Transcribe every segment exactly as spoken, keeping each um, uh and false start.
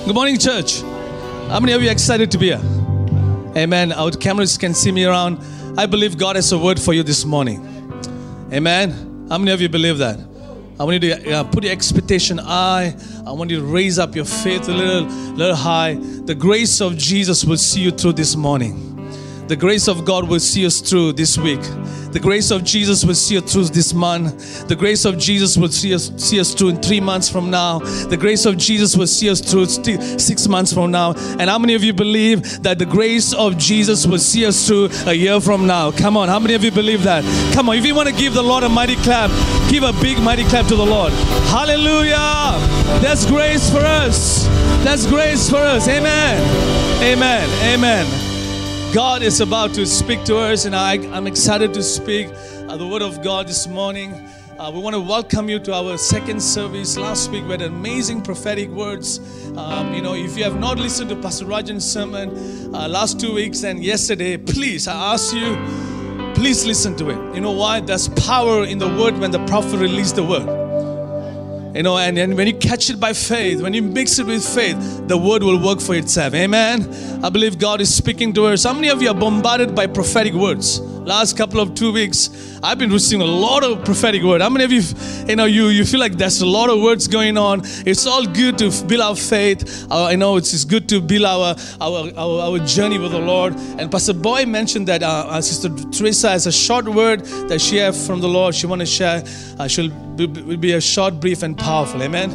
Good morning, church. How many of you are excited to be here? Amen. Our cameras can see me around. I believe God has a word for you this morning. Amen. How many of you believe that? I want you to uh, put your expectation high. I want you to raise up your faith a little, little high. The grace of Jesus will see you through this morning. The grace of God will see us through this week. The grace of Jesus will see us through this month. The grace of Jesus will see us see us through in three months from now. The grace of Jesus will see us through st- six months from now. And how many of you believe that the grace of Jesus will see us through a year from now? Come on, how many of you believe that? Come on, if you want to give the Lord a mighty clap, give a big mighty clap to the Lord. Hallelujah! That's grace for us. That's grace for us. Amen. Amen. Amen. God is about to speak to us, and I, I'm excited to speak uh, the Word of God this morning. Uh, we want to welcome you to our second service. Last week we had amazing prophetic words. Um, you know, if you have not listened to Pastor Rajan's sermon uh, last two weeks and yesterday, please, I ask you, please listen to it. You know why? There's power in the Word when the prophet released the Word. You know, and, and when you catch it by faith, when you mix it with faith, the word will work for itself. Amen. I believe God is speaking to us. How many of you are bombarded by prophetic words? Last couple of two weeks, I've been receiving a lot of prophetic word. How many of you, you know, you, you feel like there's a lot of words going on? It's all good to build our faith. Uh, you know, it's, it's good to build our, our, our, our journey with the Lord. And Pastor Boy mentioned that uh, our Sister Teresa has a short word that she has from the Lord. She want to share. Uh, she'll be, will be a short, brief, and powerful. Amen.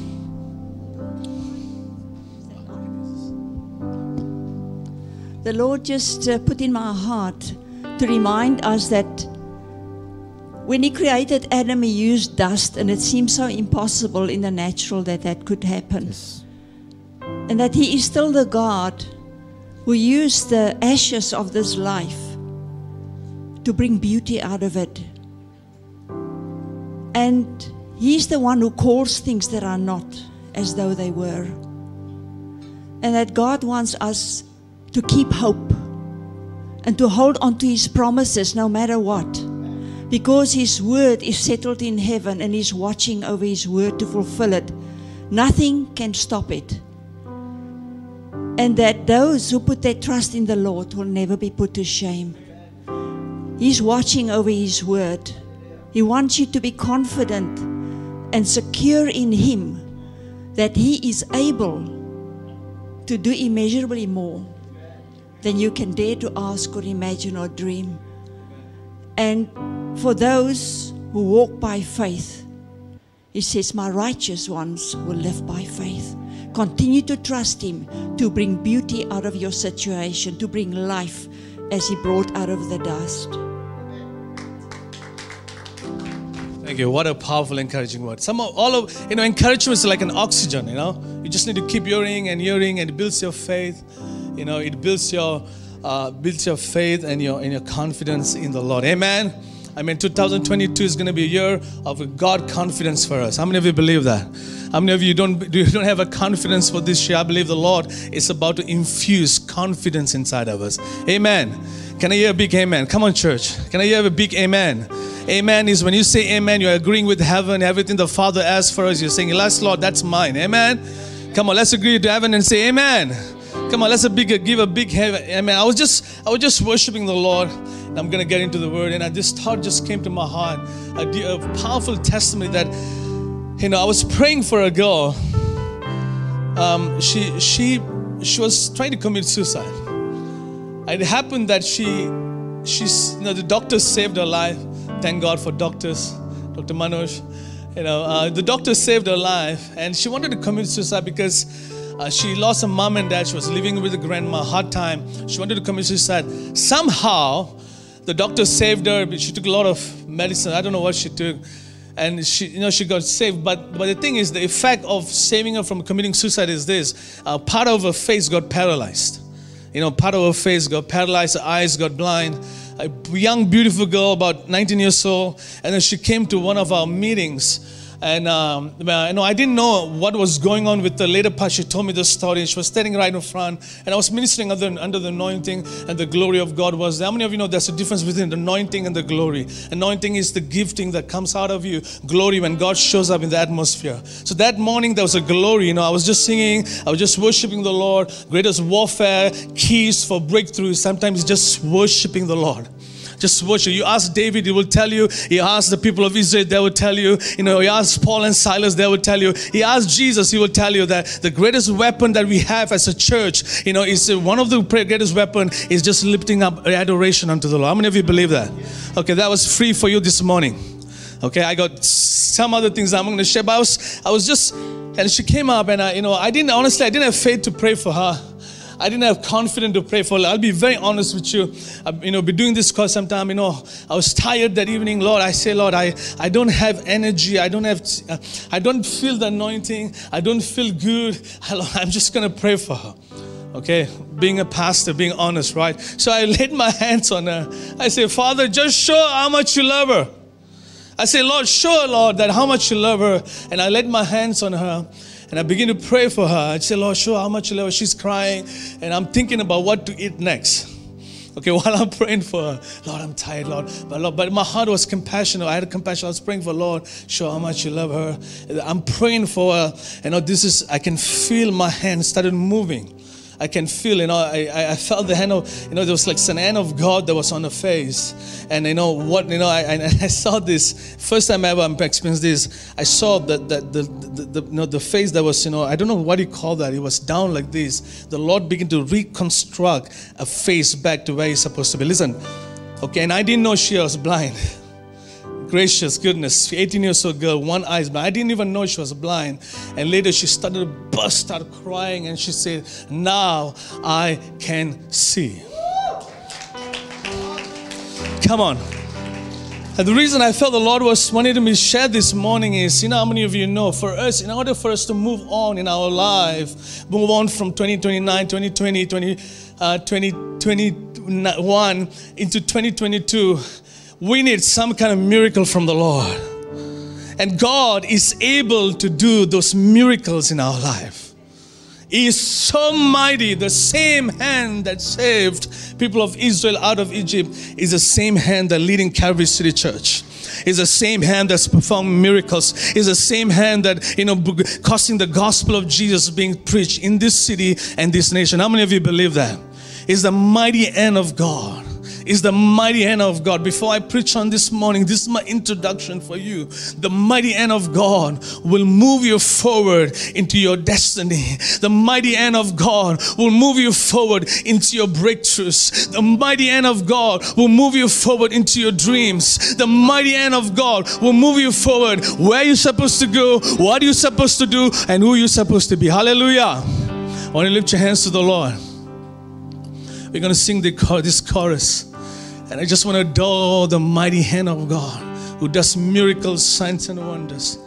The Lord just uh, put in my heart to remind us that when He created Adam, He used dust, and it seems so impossible in the natural that that could happen. Yes. And that He is still the God who used the ashes of this life to bring beauty out of it. And He's the one who calls things that are not as though they were. And that God wants us to keep hope and to hold on to His promises no matter what. Because His word is settled in heaven and He's watching over His word to fulfill it. Nothing can stop it. And that those who put their trust in the Lord will never be put to shame. He's watching over His word. He wants you to be confident and secure in Him that He is able to do immeasurably more than you can dare to ask or imagine or dream. And for those who walk by faith, He says, my righteous ones will live by faith. Continue to trust Him to bring beauty out of your situation, to bring life as He brought out of the dust. Thank you. What a powerful, encouraging word. Some of, all of, you know, encouragement is like an oxygen, you know. You just need to keep hearing and hearing, and it builds your faith. You know, it builds your uh, builds your faith and your and your confidence in the Lord. Amen. I mean, two thousand twenty-two is going to be a year of God confidence for us. How many of you believe that? How many of you don't you don't have a confidence for this year? I believe the Lord is about to infuse confidence inside of us. Amen. Can I hear a big amen? Come on, church. Can I hear a big amen? Amen is when you say amen, you're agreeing with heaven. Everything the Father asks for us, you're saying, yes, Lord, that's mine. Amen. Come on, let's agree to heaven and say amen. Come on, let's a big, give a big amen. I was just, I was just worshiping the Lord, and I'm gonna get into the Word. And I, this thought just came to my heart, a, a powerful testimony that, you know, I was praying for a girl. Um, she, she, she was trying to commit suicide. It happened that she, she's, you know, the doctors saved her life. Thank God for doctors, Doctor Manoj. You know, uh, the doctor saved her life, and she wanted to commit suicide because Uh, she lost her mom and dad. She was living with a grandma, hard time. She wanted to commit suicide. Somehow, the doctor saved her. But she took a lot of medicine. I don't know what she took. And she, you know, she got saved. But, but the thing is, the effect of saving her from committing suicide is this. Uh, part of her face got paralyzed. You know, part of her face got paralyzed. Her eyes got blind. A young, beautiful girl, about nineteen years old. And then she came to one of our meetings. And um, you know, I didn't know what was going on with the later part. She told me the story. She was standing right in front, and I was ministering under, under the anointing, and the glory of God was there. How many of you know there's a difference between the anointing and the glory? Anointing is the gifting that comes out of you. Glory, when God shows up in the atmosphere. So that morning there was a glory. You know, I was just singing. I was just worshiping the Lord. Greatest warfare, keys for breakthrough. Sometimes just worshiping the Lord. Just worship. You ask David, he will tell you. He asked the people of Israel, they will tell you. You know, he asked Paul and Silas, they will tell you. He asked Jesus, he will tell you that the greatest weapon that we have as a church, you know, is uh, one of the greatest weapon is just lifting up adoration unto the Lord. How many of you believe that? Okay, that was free for you this morning. Okay, I got some other things I'm going to share. But I was, I was just, and she came up, and I, you know, I didn't honestly, I didn't have faith to pray for her. I didn't have confidence to pray for her. I'll be very honest with you. I've, you know, been doing this course sometime, you know, I was tired that evening. Lord, I say, Lord, I, I don't have energy. I don't have, uh, I don't feel the anointing. I don't feel good. I'm just going to pray for her. Okay, being a pastor, being honest, right? So I laid my hands on her. I say, Father, just show her how much you love her. I say, Lord, show her, Lord, that how much you love her. And I laid my hands on her. And I begin to pray for her. I say, Lord, show her how much you love her. She's crying. And I'm thinking about what to eat next. Okay, while I'm praying for her. Lord, I'm tired, Lord. But Lord, but my heart was compassionate. I had compassion. I was praying for Lord, show her how much you love her. I'm praying for her. You know, this is, I can feel my hand started moving. I can feel, you know, I, I felt the hand of, you know, there was like an hand of God that was on her face. And you know what, you know, I, I saw this, first time ever I experienced this, I saw the, the, the, the, the, you know, the face that was, you know, I don't know what you call that. It was down like this. The Lord began to reconstruct a face back to where it's supposed to be. Listen, okay, and I didn't know she was blind. Gracious goodness, eighteen years old girl, one eye is blind. I didn't even know she was blind. And later she started to burst, started crying, and she said, now I can see. Come on. And the reason I felt the Lord was wanting me to share this morning is, you know how many of you know, for us, in order for us to move on in our life, move on from twenty twenty-nine, twenty twenty, twenty, uh, twenty twenty-one into twenty twenty-two, we need some kind of miracle from the Lord. And God is able to do those miracles in our life. He is so mighty. The same hand that saved people of Israel out of Egypt is the same hand that leading Calvary City Church. It's the same hand that's performing miracles. It's the same hand that, you know, causing the gospel of Jesus being preached in this city and this nation. How many of you believe that? It's the mighty hand of God. Is the mighty hand of God. Before I preach on this morning, this is my introduction for you. The mighty hand of God will move you forward into your destiny. The mighty hand of God will move you forward into your breakthroughs. The mighty hand of God will move you forward into your dreams. The mighty hand of God will move you forward where you're supposed to go, what you're supposed to do, and who you're supposed to be. Hallelujah. I want to lift your hands to the Lord. We're going to sing the, this chorus. And I just want to adore the mighty hand of God who does miracles, signs, and wonders.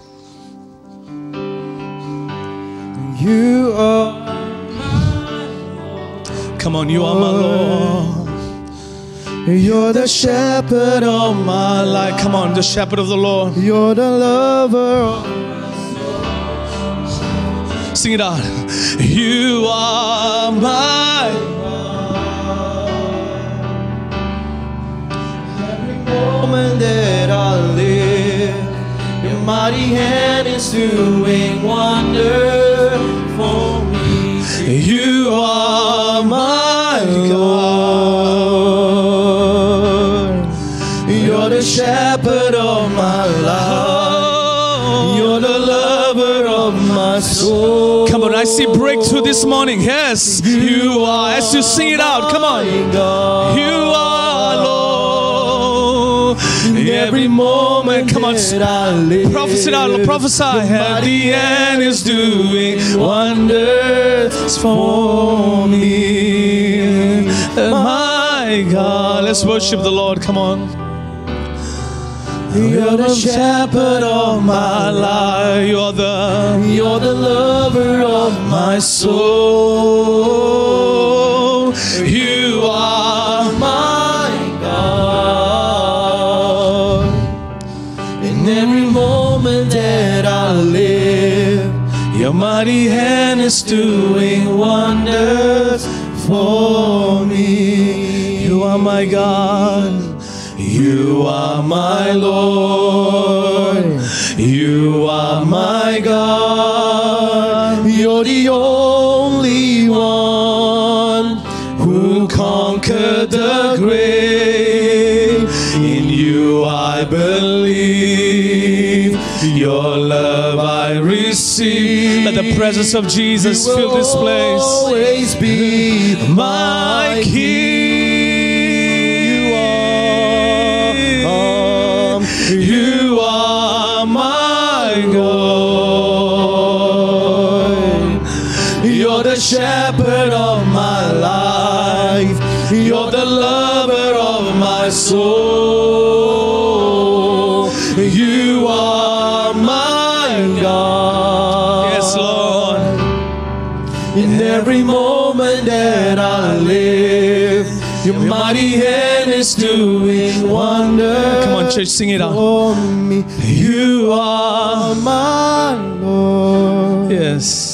You are my Lord. Come on, you are my Lord. You're the shepherd of my life. Come on, the shepherd of the Lord. You're the lover of my soul. Sing it out. You are my Lord. Moment that I live, your mighty hand is doing wonder for me. You are my Lord. You're the shepherd of my life. You're the lover of my soul. Come on, I see breakthrough this morning. Yes, you are. As you sing it out, come on. You are Lord. Every moment, come on, prophesy it out, prophesy. Mighty hand is doing wonders for me. My God, let's worship the Lord. Come on. You're the shepherd of my life. You're the, you're the lover of my soul. You are my God. In every moment that I is doing wonders for me. You are my God. You are my Lord. You are my God. You're the only one who conquered the grave. In you I believe. Your love I receive. Let the presence of Jesus You fill will this place. always be My King. You are my God. You're the shepherd of my life. You're the lover of my soul. You are my God. Yes, Lord. In every moment that I live, your mighty hand is doing wonders. Come on, church, sing it out. For me, you are my Lord. Yes.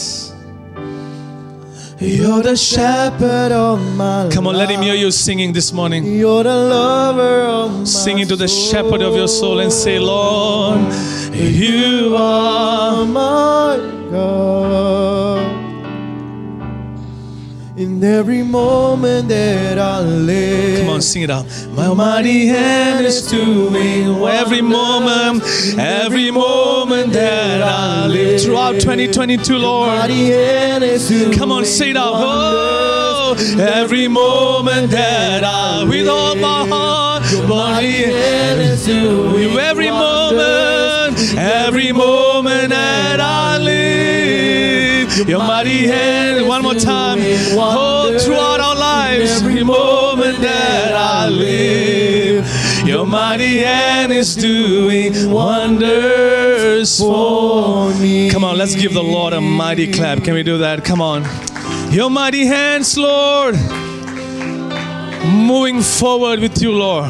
You're the shepherd of my life. Come on, let him hear you singing this morning. You're the lover of my Singing to the soul. shepherd of your soul and say, Lord, you are. my God. In every moment that I live, Come on, sing it out. My mighty hand is doing every moment, every moment that I live. Throughout twenty twenty-two, Lord. mighty hand is doing Come on, say it out. Oh, wonders. every moment that I, with all my heart, mighty hand is doing every moment, every moment that I live. Your mighty hand, one more time. Oh, throughout our lives, every moment that I live, your mighty hand is doing wonders for me. Come on, let's give the Lord a mighty clap. Can we do that? Come on. Your mighty hands, Lord. Moving forward with you, Lord.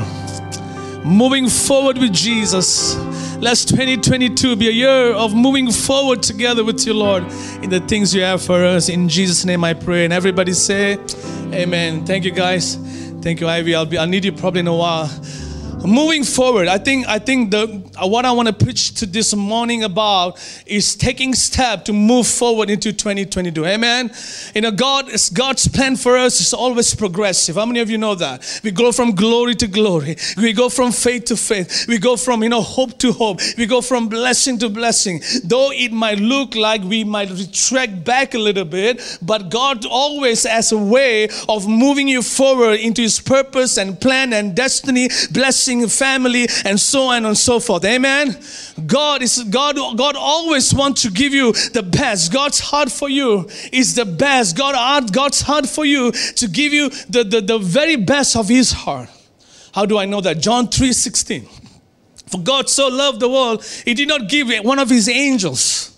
Moving forward with Jesus. Let's twenty twenty-two be a year of moving forward together with you, Lord, in the things you have for us. In Jesus' name I pray. And everybody say, amen. Thank you, guys. Thank you, Ivy. I'll be, I'll need you probably in a while. Moving forward, I think I think the what I want to preach to this morning about is taking step to move forward into twenty twenty-two. Amen. You know, God is God's plan for us is always progressive. How many of you know that? We go from glory to glory. We go from faith to faith. We go from, you know, hope to hope. We go from blessing to blessing. Though it might look like we might retract back a little bit, but God always has a way of moving you forward into His purpose and plan and destiny, blessing, family, and so on and so forth. Amen. God is God. God always wants to give you the best. God's heart for you is the best. God, God's heart for you to give you the, the, the very best of His heart. How do I know that? John three sixteen. For God so loved the world, He did not give one of His angels.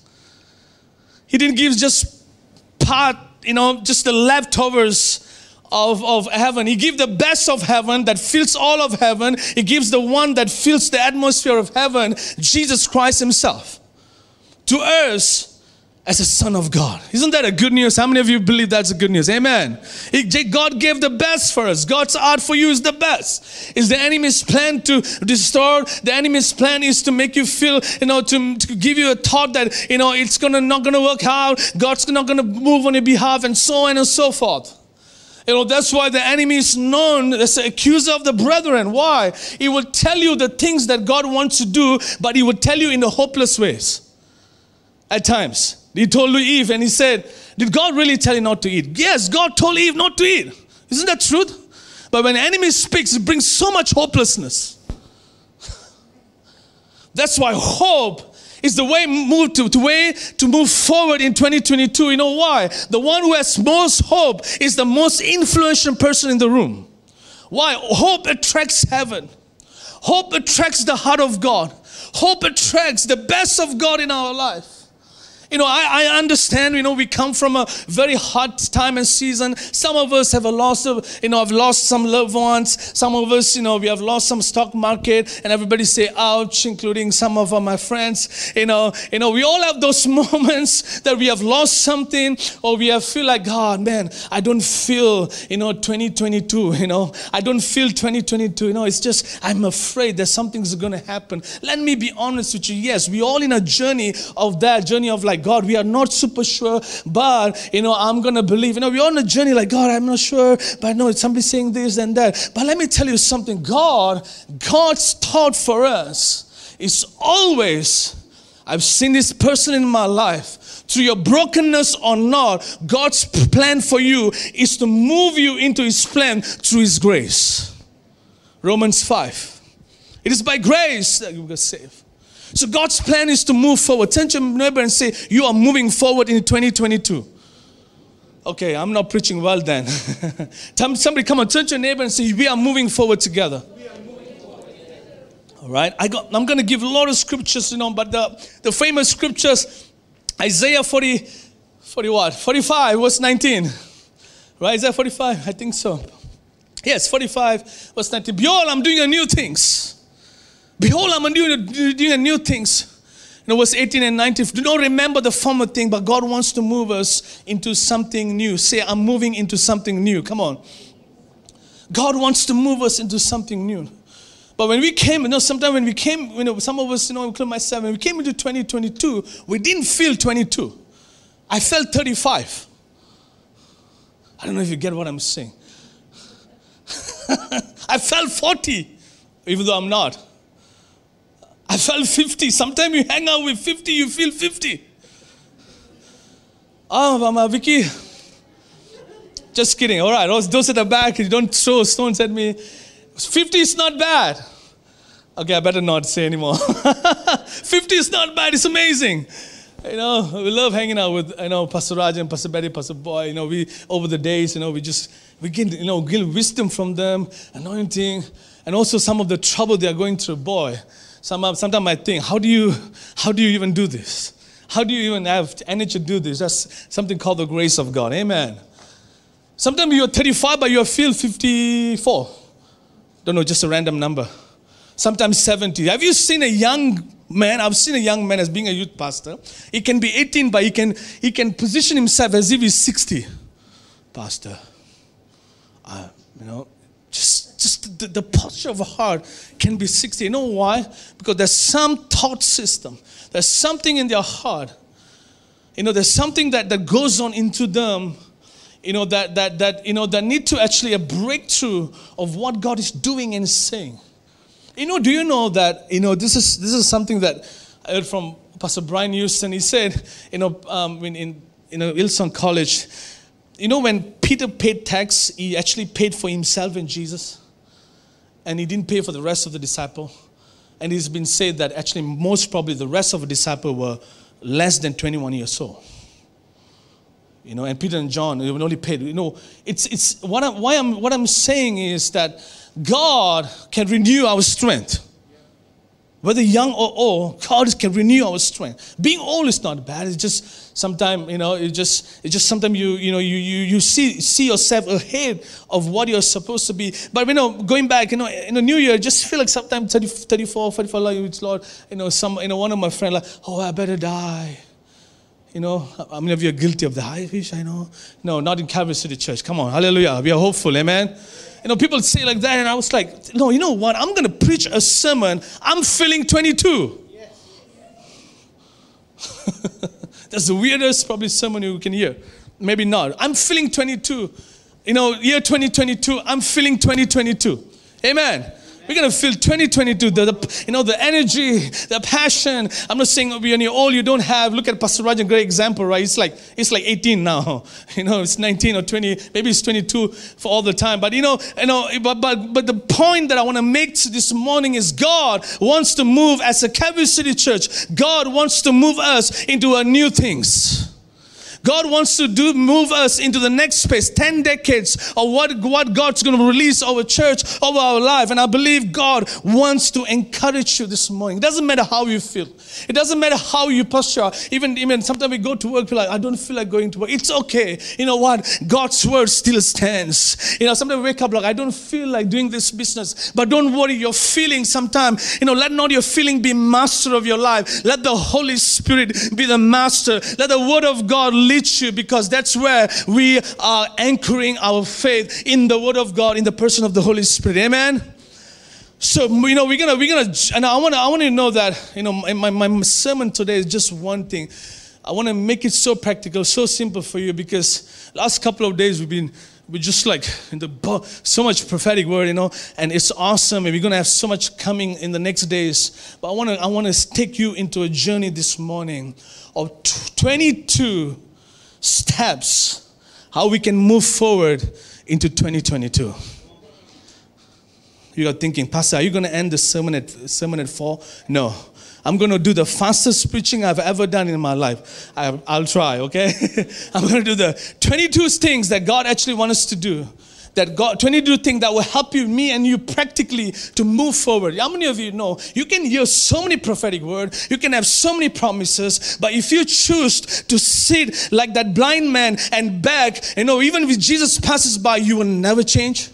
He didn't give just part, you know, just the leftovers Of, of heaven. He gives the best of heaven that fills all of heaven. He gives the one that fills the atmosphere of heaven, Jesus Christ Himself, to us as a Son of God. Isn't that a good news? How many of you believe that's a good news? Amen. He, God gave the best for us. God's heart for you is the best. Is the enemy's plan to destroy? The enemy's plan is to make you feel, you know, to, to give you a thought that, you know, it's gonna not gonna work out. God's not gonna move on your behalf, and so on and so forth. You know, that's why the enemy is known as the accuser of the brethren. Why? He will tell you the things that God wants to do, but he will tell you in the hopeless ways. At times. He told Eve and he said, did God really tell you not to eat? Yes, God told Eve not to eat. Isn't that truth? But when the enemy speaks, it brings so much hopelessness. That's why hope is the way move to, to way to move forward in twenty twenty-two. You know why? The one who has most hope is the most influential person in the room. Why? Hope attracts heaven. Hope attracts the heart of God. Hope attracts the best of God in our life. You know, I, I understand, you know, we come from a very hot time and season. Some of us have a loss of, you know, have lost some loved ones. Some of us, you know, we have lost some stock market, and everybody say, ouch, including some of my friends. You know, you know, we all have those moments that we have lost something, or we have feel like, God, man, I don't feel, you know, twenty twenty-two, you know, I don't feel twenty twenty-two, you know, it's just, I'm afraid that something's going to happen. Let me be honest with you. Yes, we all in a journey of that, journey of like, God, we are not super sure, but, you know, I'm going to believe. You know, we're on a journey like, God, I'm not sure, but no, somebody's saying this and that. But let me tell you something. God, God's thought for us is always, I've seen this person in my life, through your brokenness or not, God's plan for you is to move you into His plan through His grace. Romans five. It is by grace that you get saved. So God's plan is to move forward. Turn to your neighbor and say, you are moving forward in twenty twenty-two. Okay, I'm not preaching well then. Somebody come on, turn to your neighbor and say, we are moving forward together. All right, I got, I'm going to give a lot of scriptures, you know, but the, the famous scriptures, Isaiah forty, forty what? forty-five, verse nineteen. Right, Isaiah forty-five, I think so. Yes, forty-five, verse nineteen. Behold, I'm doing a new things. Behold, I'm doing, doing a new things. You know, verse eighteen and nineteen. Do not remember the former thing, but God wants to move us into something new. Say, I'm moving into something new. Come on. God wants to move us into something new. But when we came, you know, sometimes when we came, you know, some of us, you know, including myself, when we came into twenty twenty-two, we didn't feel twenty-two. I felt thirty-five. I don't know if you get what I'm saying. I felt forty, even though I'm not. I felt fifty. Sometimes you hang out with fifty, you feel fifty. Oh, Mama Vicky. Just kidding. All right, those at the back, you don't throw stones at me. fifty is not bad. Okay, I better not say anymore. fifty is not bad. It's amazing. You know, we love hanging out with, you know, Pastor Raj and Pastor Betty, Pastor Boy. You know, we, over the days, you know, we just, we get, you know, get wisdom from them, anointing, and also some of the trouble they are going through. Boy, some, sometimes I think, how do you, how do you even do this? How do you even have energy to do this? That's something called the grace of God. Amen. Sometimes you're thirty-five, but you feel fifty-four. Don't know, just a random number. Sometimes seventy. Have you seen a young man? I've seen a young man as being a youth pastor. He can be eighteen, but he can he can position himself as if he's sixty. Pastor, uh, you know, just just the, the posture of a heart can be sixty. You know why? Because there's some thought system. There's something in their heart. You know, there's something that, that goes on into them. You know, that, that, that, you know, that need to actually a breakthrough of what God is doing and saying. You know, do you know that, you know, this is this is something that I heard from Pastor Brian Houston. He said, you know, um, in, in, you know, Hillsong College, you know, when Peter paid tax, he actually paid for himself and Jesus. And he didn't pay for the rest of the disciple. And it's been said that actually most probably the rest of the disciple were less than twenty-one years old. You know, and Peter and John, they only paid. You know, it's it's what I'm why I'm what I'm saying is that God can renew our strength. Whether young or old, God can renew our strength. Being old is not bad. It's just sometimes, you know, it just it's just sometimes you you know you you you see see yourself ahead of what you're supposed to be. But you know, going back, you know, in the new year, just feel like sometimes thirty, thirty-four, forty-five, like Lord, you know, some you know one of my friends like, oh, I better die. You know, how many of you are guilty of that? I wish I know. No, not in Calvary City Church. Come on, hallelujah. We are hopeful, amen. You know, people say like that, and I was like, no, you know what? I'm going to preach a sermon. I'm feeling twenty-two. Yes. That's the weirdest probably sermon you can hear. Maybe not. I'm feeling twenty-two. You know, year twenty twenty-two, I'm feeling twenty twenty-two. Amen. We're going to feel twenty twenty-two, the, the, you know, the energy, the passion. I'm not saying when you're old, you don't have. Look at Pastor Rajan, great example, right? It's like, it's like eighteen now. You know, it's nineteen or twenty, maybe it's twenty-two for all the time. But, you know, you know, but, but, but the point that I want to make this morning is God wants to move as a Calvary City Church. God wants to move us into a new things. God wants to do move us into the next space, ten decades of what, what God's going to release over church, over our life. And I believe God wants to encourage you this morning. It doesn't matter how you feel. It doesn't matter how you posture. Even, even sometimes we go to work, we're like, I don't feel like going to work. It's okay. You know what? God's word still stands. You know, sometimes we wake up like, I don't feel like doing this business. But don't worry, your feeling sometimes, you know, let not your feeling be master of your life. Let the Holy Spirit be the master. Let the word of God lead you, because that's where we are anchoring our faith, in the word of God, in the person of the Holy Spirit. Amen. So, you know, we're gonna, we're gonna, and I want to, I want you to know that, you know, my, my sermon today is just one thing. I want to make it so practical, so simple for you, because last couple of days we've been, we're just like in the so much prophetic word, you know, and it's awesome, and we're gonna have so much coming in the next days. But I want to, I want to take you into a journey this morning of twenty-two steps how we can move forward into twenty twenty-two. You are thinking, Pastor, are you going to end the sermon at sermon at four? No. I'm going to do the fastest preaching I've ever done in my life. I, I'll try, okay? I'm going to do the twenty-two things that God actually wants us to do. That God, twenty-two things that will help you, me and you, practically to move forward. How many of you know you can hear so many prophetic words, you can have so many promises, but if you choose to sit like that blind man and beg, you know, even if Jesus passes by, you will never change.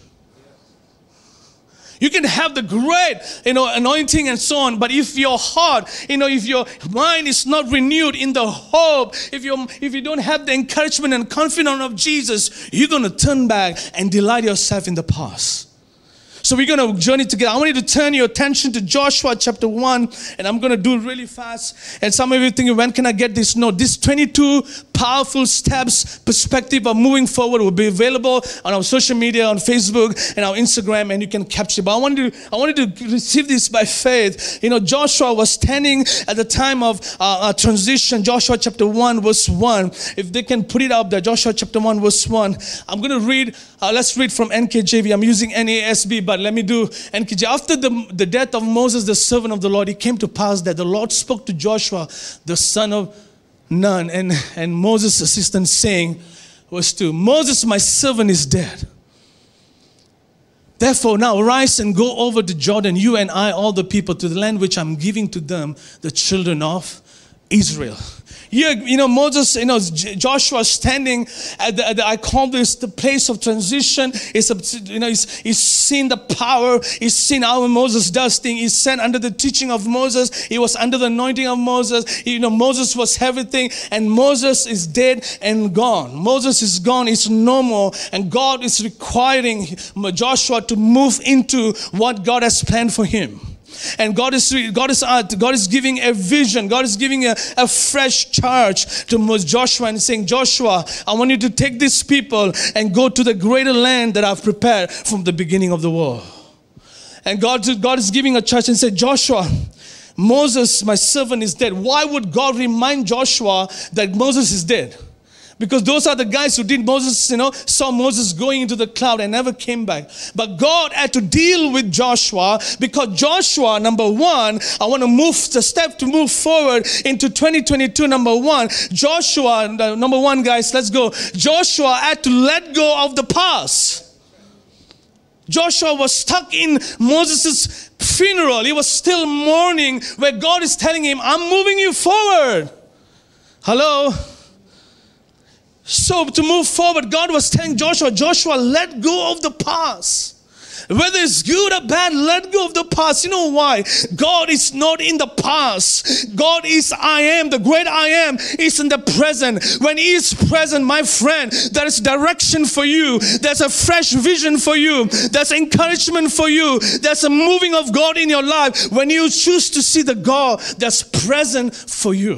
You can have the great, you know, anointing and so on, but if your heart, you know, if your mind is not renewed in the hope, if you if you don't have the encouragement and confidence of Jesus, you're going to turn back and delight yourself in the past. So we're going to journey together. I want you to turn your attention to Joshua chapter one, and I'm going to do it really fast. And some of you thinking, when can I get this? No, this twenty-two powerful steps perspective of moving forward will be available on our social media, on Facebook and our Instagram, and you can capture. But I want you, I wanted to receive this by faith. You know, Joshua was standing at the time of uh, transition. Joshua chapter one, verse one. If they can put it up there, Joshua chapter one, verse one. I'm going to read. Uh, let's read from N K J V. I'm using N A S B, but let me do N K J V. After the, the death of Moses, the servant of the Lord, it came to pass that the Lord spoke to Joshua, the son of Nun, and, and Moses' assistant, saying, verse two, Moses, my servant, is dead. Therefore, now arise and go over to Jordan, you and I, all the people, to the land which I'm giving to them, the children of Israel. Here, you know, Moses, you know, Joshua standing at the, at the, I call this the place of transition. It's, you know, he's, he's seen the power. He's seen how Moses does things. He's sent under the teaching of Moses. He was under the anointing of Moses. You know, Moses was everything, and Moses is dead and gone. Moses is gone. It's no more. And God is requiring Joshua to move into what God has planned for him. And God is God is God is giving a vision. God is giving a, a fresh charge to Joshua and saying, Joshua, I want you to take these people and go to the greater land that I've prepared from the beginning of the world. And God, God is giving a charge and said, Joshua, Moses, my servant, is dead. Why would God remind Joshua that Moses is dead? Because those are the guys who did Moses, you know, saw Moses going into the cloud and never came back. But God had to deal with Joshua, because Joshua, number one, I want to move the step to move forward into twenty twenty-two. Number one, Joshua, number one, guys, let's go. Joshua had to let go of the past. Joshua was stuck in Moses' funeral. He was still mourning, where God is telling him, I'm moving you forward. Hello? So to move forward, God was telling Joshua, Joshua, let go of the past. Whether it's good or bad, let go of the past. You know why? God is not in the past. God is I am. The great I am is in the present. When He is present, my friend, there is direction for you. There's a fresh vision for you. There's encouragement for you. There's a moving of God in your life when you choose to see the God that's present for you.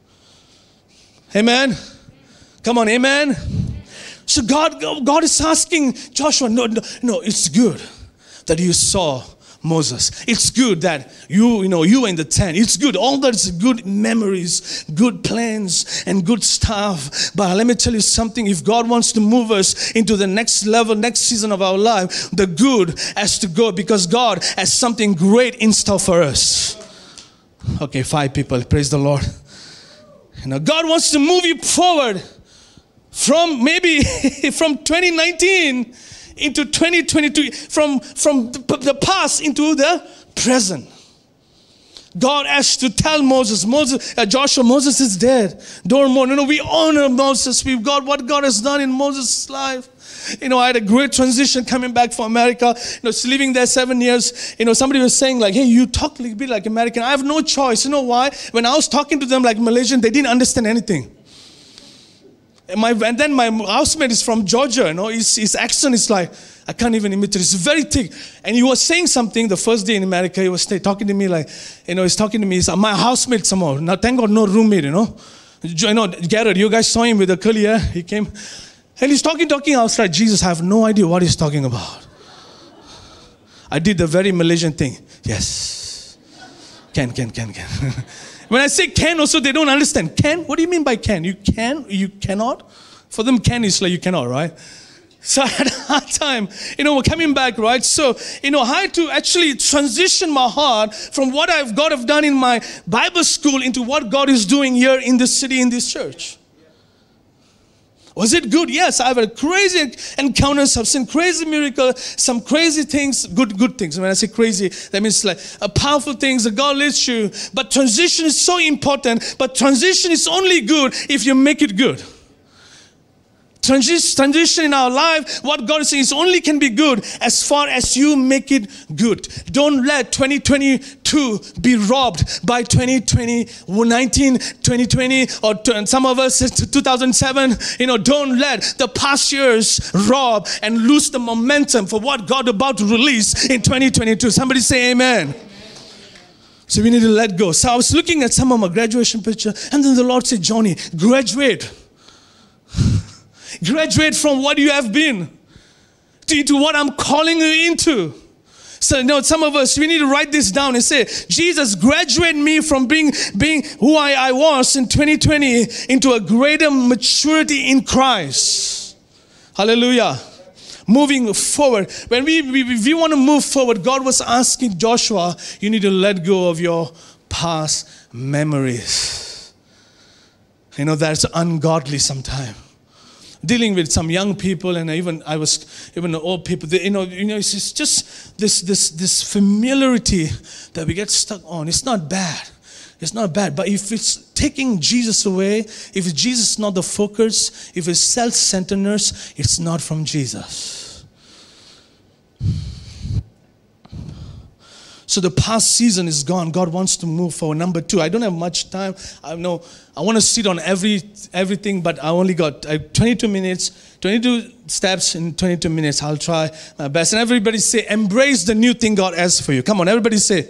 Amen. Come on, amen. So God, God is asking Joshua, no, no, no, it's good that you saw Moses. It's good that you, you know, you were in the tent. It's good. All that's good memories, good plans, and good stuff. But let me tell you something. If God wants to move us into the next level, next season of our life, the good has to go, because God has something great in store for us. Okay, five people. Praise the Lord. You know, God wants to move you forward. from maybe from twenty nineteen into twenty twenty-two, from, from the, the past into the present. God has to tell Moses, Moses, uh, Joshua, Moses is dead. Don't mourn. You know, we honor Moses. We've got what God has done in Moses' life. You know, I had a great transition coming back from America. You know, living there seven years. You know, somebody was saying like, hey, you talk a bit like American. I have no choice. You know why? When I was talking to them like Malaysian, they didn't understand anything. And, my, and then my housemate is from Georgia. You know, his, his accent is like, I can't even imitate it. It's very thick. And he was saying something the first day in America. He was talking to me like, you know, he's talking to me. He's my housemate somehow. Now, thank God, no roommate, you know. You know, Garrett, you guys saw him with the curly hair. He came. And he's talking, talking. I was like, Jesus, I have no idea what he's talking about. I did the very Malaysian thing. Yes. Can, can, can, can. When I say can also, they don't understand. Can? What do you mean by can? You can? You cannot? For them, can is like you cannot, right? So I had a hard time, you know, coming back, right? So, you know, I had to actually transition my heart from what I've God have done in my Bible school into what God is doing here in this city, in this church. Was it good? Yes, I've had crazy encounters. I've seen crazy miracles, some crazy things, good, good things. When I say crazy, that means like uh, powerful things that God leads you. But transition is so important. But transition is only good if you make it good. Transition in our life, what God is saying is only can be good as far as you make it good. Don't let twenty twenty-two be robbed by twenty nineteen, twenty twenty, or some of us two thousand seven. You know, don't let the past years rob and lose the momentum for what God is about to release in twenty twenty-two. Somebody say amen. So we need to let go. So I was looking at some of my graduation picture, and then the Lord said, Johnny, graduate. Graduate from what you have been to, to what I'm calling you into. So, you know, some of us, we need to write this down and say, Jesus, graduate me from being, being who I, I was in twenty twenty into a greater maturity in Christ. Hallelujah. Moving forward. When we, we, we want to move forward, God was asking Joshua, you need to let go of your past memories. You know, that's ungodly sometimes. Dealing with some young people, and even I was even the old people. They, you know, you know, it's just this this this familiarity that we get stuck on. It's not bad. It's not bad. But if it's taking Jesus away, if Jesus is not the focus, if it's self-centeredness, it's not from Jesus. So the past season is gone. God wants to move forward. Number two, I don't have much time. I know I want to sit on every everything, but I only got uh, twenty-two minutes, twenty-two steps in twenty-two minutes. I'll try my best. And everybody say, embrace the new thing God has for you. Come on, everybody say.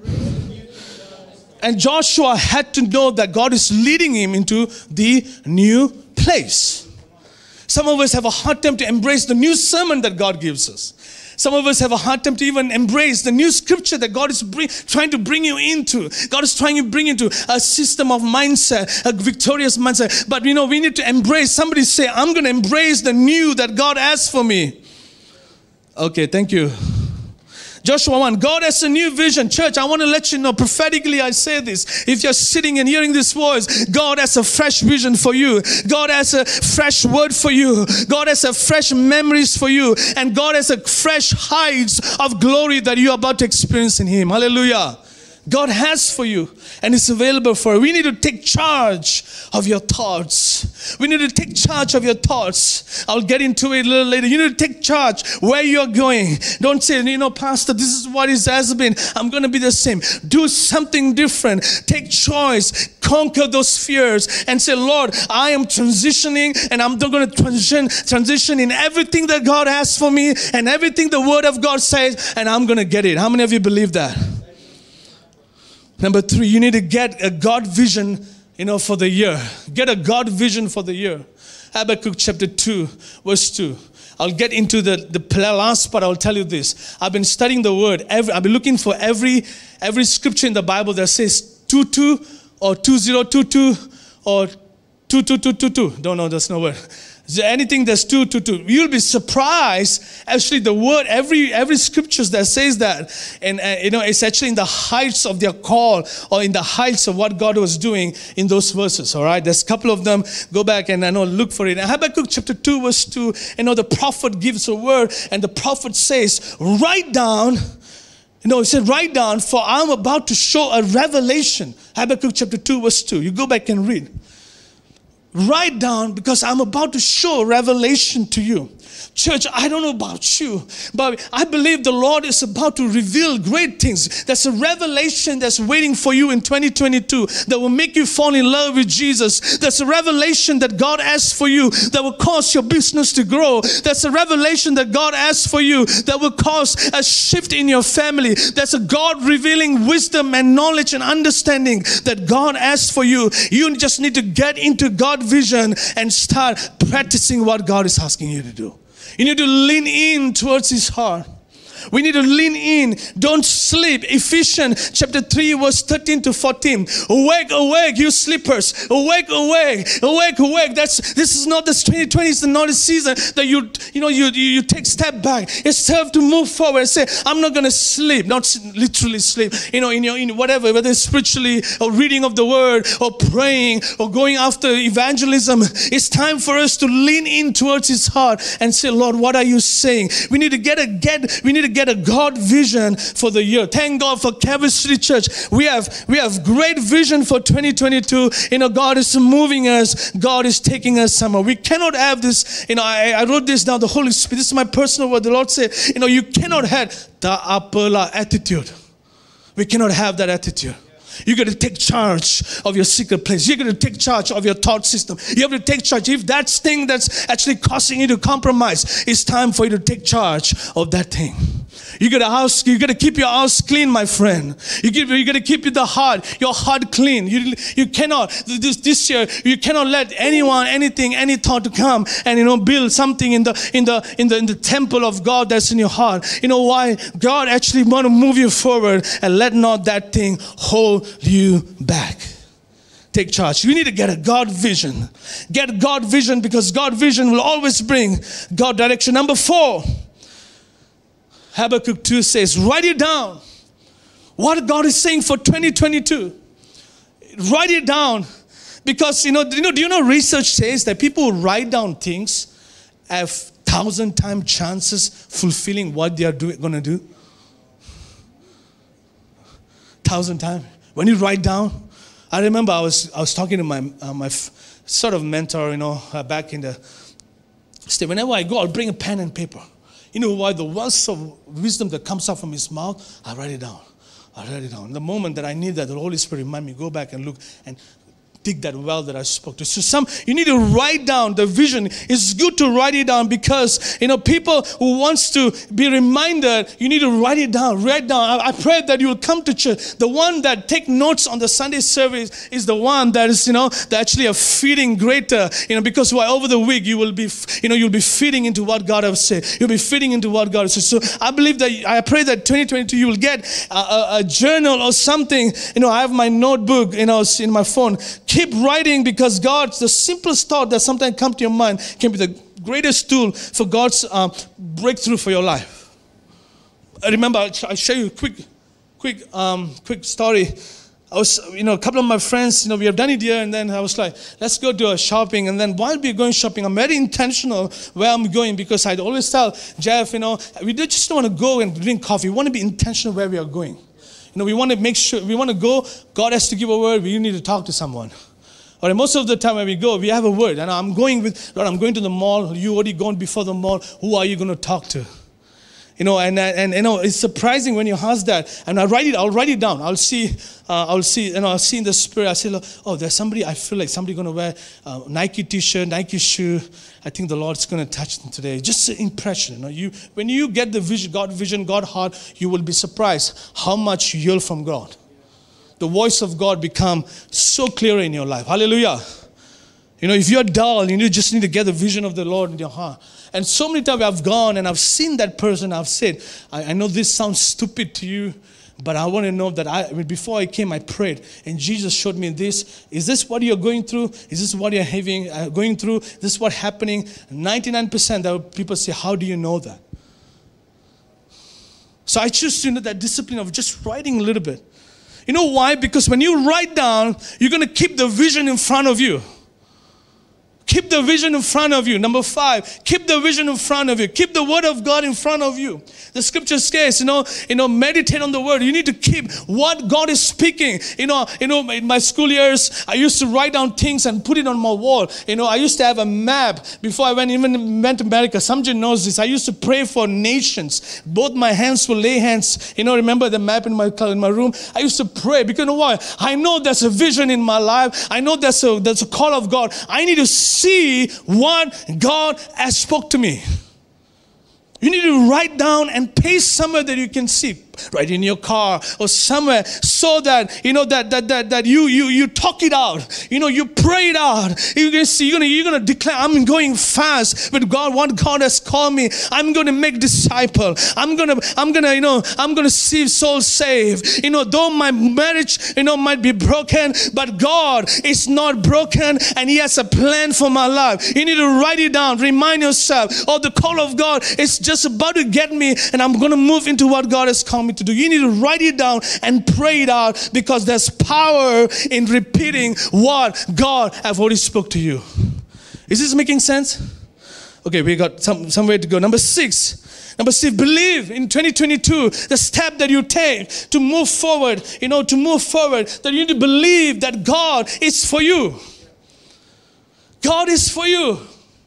And Joshua had to know that God is leading him into the new place. Some of us have a hard time to embrace the new sermon that God gives us. Some of us have a hard time to even embrace the new scripture that God is bring, trying to bring you into. God is trying to bring you into a system of mindset, a victorious mindset. But you know, we need to embrace. Somebody say, I'm going to embrace the new that God has for me. Okay, thank you. Joshua one, God has a new vision. Church, I want to let you know, prophetically I say this. If you're sitting and hearing this voice, God has a fresh vision for you. God has a fresh word for you. God has a fresh memories for you. And God has a fresh heights of glory that you're about to experience in Him. Hallelujah. God has for you, and it's available for you. We need to take charge of your thoughts. We need to take charge of your thoughts. I'll get into it a little later. You need to take charge where you're going. Don't say, you know, Pastor, this is what it has been. I'm going to be the same. Do something different. Take choice. Conquer those fears and say, Lord, I am transitioning, and I'm going to transition, transition in everything that God has for me and everything the Word of God says, and I'm going to get it. How many of you believe that? Number three, you need to get a God vision, you know, for the year. Get a God vision for the year. Habakkuk chapter two, verse two. I'll get into the, the last part. I'll tell you this. I've been studying the word. Every, I've been looking for every every scripture in the Bible that says two two or two zero two two or two two two two two. Don't know, there's no word. Is there anything that's two, two, two? You'll be surprised. Actually, the word, every every scriptures that says that, and uh, you know, it's actually in the heights of their call or in the heights of what God was doing in those verses. All right, there's a couple of them. Go back and I know look for it. And Habakkuk chapter two, verse two. You know, the prophet gives a word, and the prophet says, "Write down." You know, he said, "Write down, for I'm about to show a revelation." Habakkuk chapter two, verse two. You go back and read. Write down, because I'm about to show revelation to you. Church, I don't know about you, but I believe the Lord is about to reveal great things. There's a revelation that's waiting for you in twenty twenty-two that will make you fall in love with Jesus. There's a revelation that God has for you that will cause your business to grow. There's a revelation that God has for you that will cause a shift in your family. There's a God revealing wisdom and knowledge and understanding that God has for you. You just need to get into God's vision and start practicing what God is asking you to do. You need to lean in towards His heart. We need to lean in. Don't sleep. Ephesians chapter three, verse thirteen to fourteen. Awake, awake, you sleepers. Awake, awake, awake, awake. That's this is not the twenty twenty. It's not a season that you you know you you, you take step back. It's time to move forward and say, I'm not going to sleep. Not literally sleep. You know, in your in whatever, whether it's spiritually or reading of the Word or praying or going after evangelism. It's time for us to lean in towards His heart and say, Lord, what are you saying? We need to get a get. We need to get a God vision for the year. Thank God for Calvary City Church. We have we have great vision for twenty twenty-two. You know, God is moving us. God is taking us somewhere. We cannot have this. You know, I, I wrote this down. The Holy Spirit. This is my personal word. The Lord said, you know, you cannot have the apela attitude. We cannot have that attitude. You got to take charge of your secret place. You got to take charge of your thought system. You have to take charge. If that's thing that's actually causing you to compromise, it's time for you to take charge of that thing. You got to house. You got to keep your house clean, my friend. You get, you got to keep the heart, your heart clean. You you cannot this this year. You cannot let anyone, anything, any thought to come and you know build something in the in the in the in the temple of God that's in your heart. You know why? God actually want to move you forward, and let not that thing hold you back. Take charge. You need to get a God vision. Get a God vision, because God vision will always bring God direction. Number four, Habakkuk two says, write it down. What God is saying for twenty twenty-two. Write it down. Because, you know, you know, do you know research says that people who write down things have thousand times chances fulfilling what they are going to do? Thousand times. When you write down, I remember I was I was talking to my uh, my f- sort of mentor, you know, uh, back in the state. Whenever I go, I'll bring a pen and paper. You know why? The words of wisdom that comes out from his mouth, I write it down. I write it down. The moment that I need that, the Holy Spirit remind me, go back and look and dig that well that I spoke to. So some, you need to write down the vision. It's good to write it down, because, you know, people who wants to be reminded, you need to write it down. Write down. I, I pray that you will come to church. The one that take notes on the Sunday service is the one that is, you know, that actually are feeding greater, you know, because why, over the week you will be, you know, you'll be feeding into what God has said. You'll be feeding into what God has said. So I believe that, I pray that twenty twenty-two you will get a, a, a journal or something. You know, I have my notebook, you know, in my phone. Keep writing, because God's, the simplest thought that sometimes comes to your mind can be the greatest tool for God's uh, breakthrough for your life. I remember, I'll show you a quick, quick, um, quick story. I was, you know, a couple of my friends, you know, we have done it here, and then I was like, let's go do a shopping. And then while we're going shopping, I'm very intentional where I'm going, because I'd always tell Jeff, you know, we just don't want to go and drink coffee. We want to be intentional where we are going. You know, we want to make sure, we want to go, God has to give a word, we need to talk to someone. Or most of the time when we go, we have a word. And I'm going with, Lord, I'm going to the mall. You already gone before the mall. Who are you going to talk to? You know, and, and you know, it's surprising when you ask that. And I write it, I'll write it down. I'll see, uh, I'll see, you know, I'll see in the spirit. I say, oh, there's somebody, I feel like somebody going to wear a Nike t-shirt, Nike shoe. I think the Lord's going to touch them today. Just an impression. You know, you, when you get the vision, God vision, God heart, you will be surprised how much you hear from God. The voice of God become so clear in your life. Hallelujah. You know, if you're dull, you just need to get the vision of the Lord in your heart. And so many times I've gone and I've seen that person. I've said, I, I know this sounds stupid to you, But I want to know that I, I mean, before I came, I prayed. And Jesus showed me this. Is this what you're going through? Is this what you're having, uh, going through? Is this what's happening? ninety-nine percent that people say, how do you know that? So I choose to know that discipline of just writing a little bit. You know why? Because when you write down, you're going to keep the vision in front of you. Keep the vision in front of you. Number five, keep the vision in front of you. Keep the word of God in front of you. The scripture says, you know, you know, meditate on the word. You need to keep what God is speaking. You know, you know, in my school years, I used to write down things and put it on my wall. You know, I used to have a map before I went even went to America. Samjit knows this. I used to pray for nations. Both my hands will lay hands. You know, remember the map in my in my room? I used to pray because you know what? I know there's a vision in my life. I know there's a there's a call of God. I need to see what God has spoke to me. You need to write down and paste somewhere that you can see. Right in your car or somewhere, so that you know that that that, that you you you talk it out. You know, you pray it out. You can see you're gonna you're gonna declare, I'm going fast, but God, what God has called me, I'm gonna make disciple. I'm gonna I'm gonna you know I'm gonna see souls saved. You know, though my marriage you know might be broken, but God is not broken, and He has a plan for my life. You need to write it down. Remind yourself, oh, the call of God is just about to get me, and I'm gonna move into what God has called me to do. You need to write it down and pray it out, because there's power in repeating what God have already spoke to you. Is this making sense? Okay, we got some somewhere to go. Number six. Number six, believe in twenty twenty-two, the step that you take to move forward, you know, to move forward, that you need to believe that God is for you. God is for you.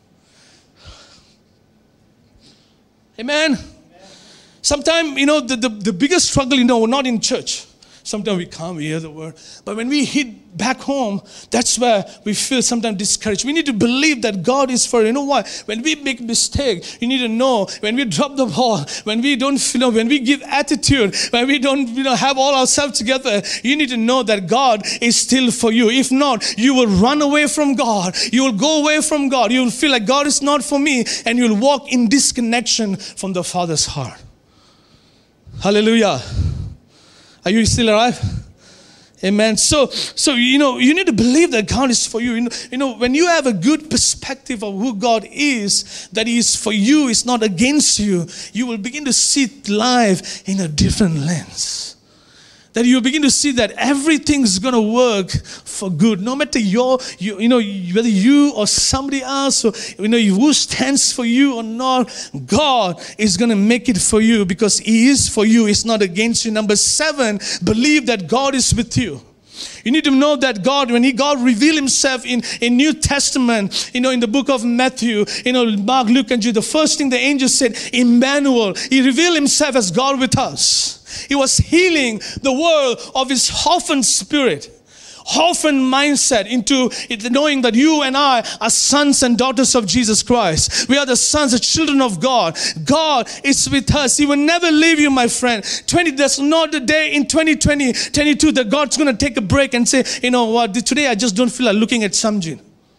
Amen. Sometimes, you know, the, the, the biggest struggle, you know, we're not in church. Sometimes we come, we hear the word. But when we hit back home, that's where we feel sometimes discouraged. We need to believe that God is for you. You know what? When we make mistake, you need to know, when we drop the ball, when we don't, you know, when we give attitude, when we don't, you know, have all ourselves together, you need to know that God is still for you. If not, you will run away from God. You will go away from God. You will feel like God is not for me, and you will walk in disconnection from the Father's heart. Hallelujah. Are you still alive? Amen. So, so you know, you need to believe that God is for you. You know, you know, when you have a good perspective of who God is, that He is for you, is not against you, you will begin to see life in a different lens. That you begin to see that everything's going to work for good. No matter your, you, you know, whether you or somebody else, or, you know, who stands for you or not, God is going to make it for you, because He is for you. It's not against you. Number seven, believe that God is with you. You need to know that God, when He God revealed Himself in, in New Testament, you know, in the book of Matthew, you know, Mark, Luke, and Jude, the first thing the angel said, Emmanuel. He revealed Himself as God with us. He was healing the world of his orphan spirit, orphan mindset, into it, knowing that you and I are sons and daughters of Jesus Christ. We are the sons and children of God. God is with us. He will never leave you, my friend. twenty, there's not a day in twenty twenty, twenty-two that God's going to take a break and say, you know what, today I just don't feel like looking at Samjit.